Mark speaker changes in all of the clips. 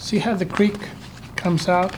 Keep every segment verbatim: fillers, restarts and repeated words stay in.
Speaker 1: See how the creek comes out?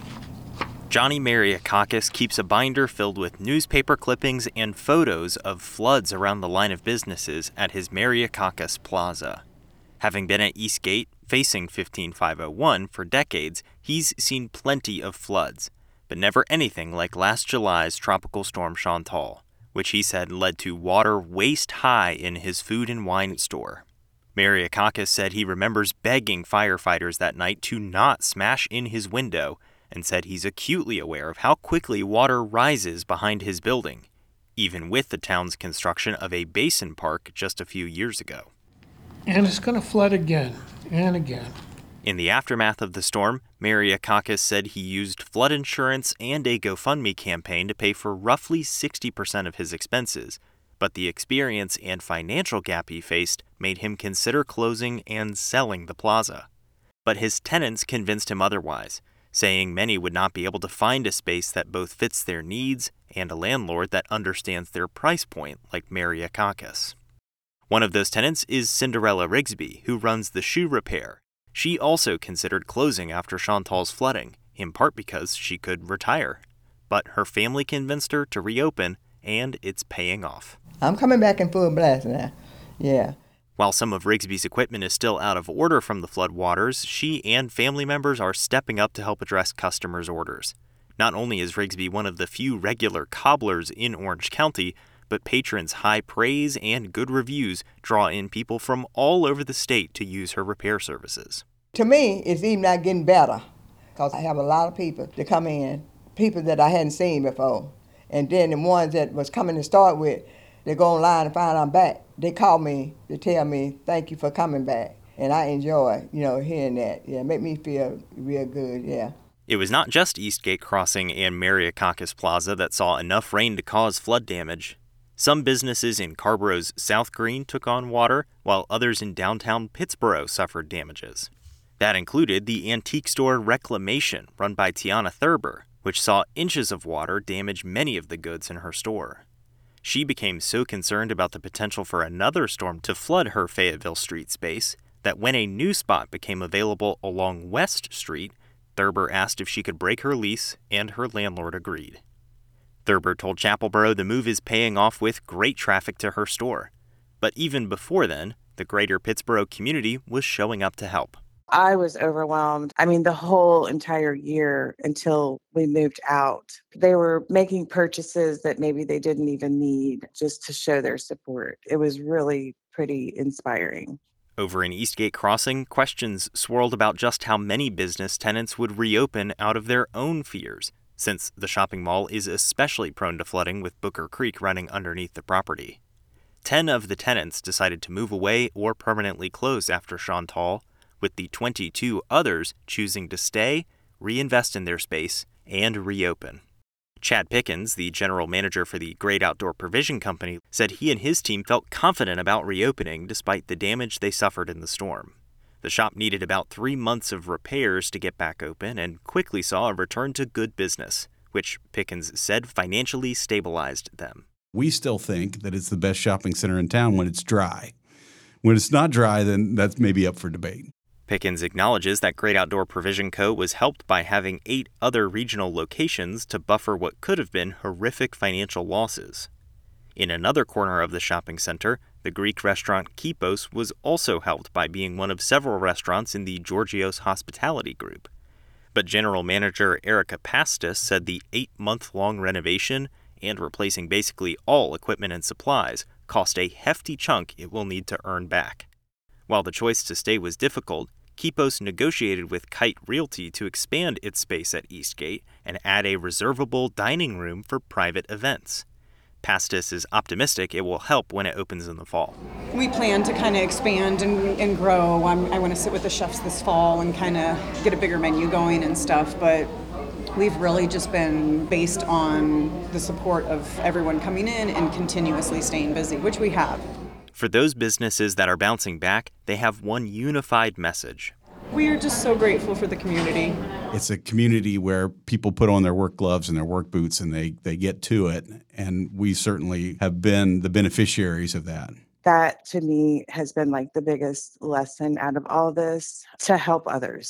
Speaker 2: Johnny Mariakakis keeps a binder filled with newspaper clippings and photos of floods around the line of businesses at his Mariakakis Plaza. Having been at Eastgate, facing fifteen five oh one for decades, he's seen plenty of floods, but never anything like last July's tropical storm Chantal, which he said led to water waist-high in his food and wine store. Mariakakis said he remembers begging firefighters that night to not smash in his window, and said he's acutely aware of how quickly water rises behind his building, even with the town's construction of a basin park just a few years ago.
Speaker 1: And it's going to flood again and again.
Speaker 2: In the aftermath of the storm, Mariakakis said he used flood insurance and a GoFundMe campaign to pay for roughly sixty percent of his expenses, but the experience and financial gap he faced made him consider closing and selling the plaza. But his tenants convinced him otherwise, saying many would not be able to find a space that both fits their needs and a landlord that understands their price point like Mariakakis. One of those tenants is Cinderella Rigsby, who runs the shoe repair. She also considered closing after Chantal's flooding, in part because she could retire. But her family convinced her to reopen, and it's paying off.
Speaker 3: I'm coming back in full blast now, yeah.
Speaker 2: While some of Rigsby's equipment is still out of order from the floodwaters, she and family members are stepping up to help address customers' orders. Not only is Rigsby one of the few regular cobblers in Orange County, but patrons' high praise and good reviews draw in people from all over the state to use her repair services.
Speaker 3: To me, it's even not getting better, because I have a lot of people that come in, people that I hadn't seen before. And then the ones that was coming to start with, they go online and find I'm back. They call me to tell me, thank you for coming back. And I enjoy, you know, hearing that. Yeah, it make me feel real good, yeah.
Speaker 2: It was not just Eastgate Crossing and Mariakakis Plaza that saw enough rain to cause flood damage. Some businesses in Carborough's South Green took on water, while others in downtown Pittsboro suffered damages. That included the antique store Reclamation, run by Tiana Thurber, which saw inches of water damage many of the goods in her store. She became so concerned about the potential for another storm to flood her Fayetteville Street space that when a new spot became available along West Street, Thurber asked if she could break her lease, and her landlord agreed. Thurber told Chapelboro the move is paying off with great traffic to her store. But even before then, the greater Pittsboro community was showing up to help.
Speaker 4: I was overwhelmed. I mean, the whole entire year until we moved out, they were making purchases that maybe they didn't even need just to show their support. It was really pretty inspiring.
Speaker 2: Over in Eastgate Crossing, questions swirled about just how many business tenants would reopen out of their own fears, since the shopping mall is especially prone to flooding with Booker Creek running underneath the property. Ten of the tenants decided to move away or permanently close after Chantal, with the twenty-two others choosing to stay, reinvest in their space, and reopen. Chad Pickens, the general manager for the Great Outdoor Provision Company, said he and his team felt confident about reopening despite the damage they suffered in the storm. The shop needed about three months of repairs to get back open and quickly saw a return to good business, which Pickens said financially stabilized them.
Speaker 5: We still think that it's the best shopping center in town when it's dry. When it's not dry, then that's maybe up for debate.
Speaker 2: Pickens acknowledges that Great Outdoor Provision Co. was helped by having eight other regional locations to buffer what could have been horrific financial losses. In another corner of the shopping center, the Greek restaurant Kipos was also helped by being one of several restaurants in the Georgios Hospitality Group. But General Manager Erica Pastis said the eight-month-long renovation and replacing basically all equipment and supplies cost a hefty chunk it will need to earn back. While the choice to stay was difficult, Kipos negotiated with Kite Realty to expand its space at Eastgate and add a reservable dining room for private events. Pastis is optimistic it will help when it opens in the fall.
Speaker 6: We plan to kind of expand and, and grow. I'm, I want to sit with the chefs this fall and kind of get a bigger menu going and stuff, but we've really just been based on the support of everyone coming in and continuously staying busy, which we have.
Speaker 2: For those businesses that are bouncing back, they have one unified message.
Speaker 6: We are just so grateful for the community.
Speaker 5: It's a community where people put on their work gloves and their work boots and they, they get to it. And we certainly have been the beneficiaries of that.
Speaker 4: That, to me, has been like the biggest lesson out of all this, to help others.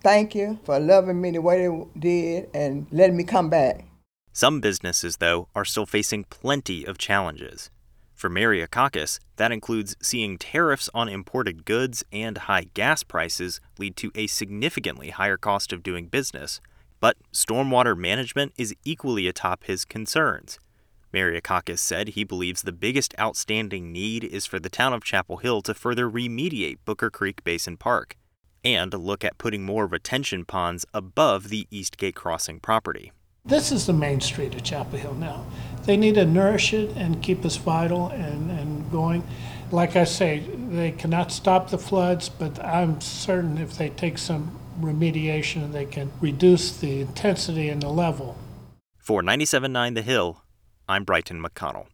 Speaker 3: thank you for loving me the way they did and letting me come back.
Speaker 2: Some businesses, though, are still facing plenty of challenges. For Mariakakis, that includes seeing tariffs on imported goods and high gas prices lead to a significantly higher cost of doing business. But stormwater management is equally atop his concerns. Mariakakis said he believes the biggest outstanding need is for the town of Chapel Hill to further remediate Booker Creek Basin Park and look at putting more retention ponds above the Eastgate Crossing property.
Speaker 1: This is the main street of Chapel Hill now. They need to nourish it and keep us vital and, and going. Like I say, they cannot stop the floods, but I'm certain if they take some remediation, they can reduce the intensity and the level.
Speaker 2: For ninety-seven point nine The Hill, I'm Brighton McConnell.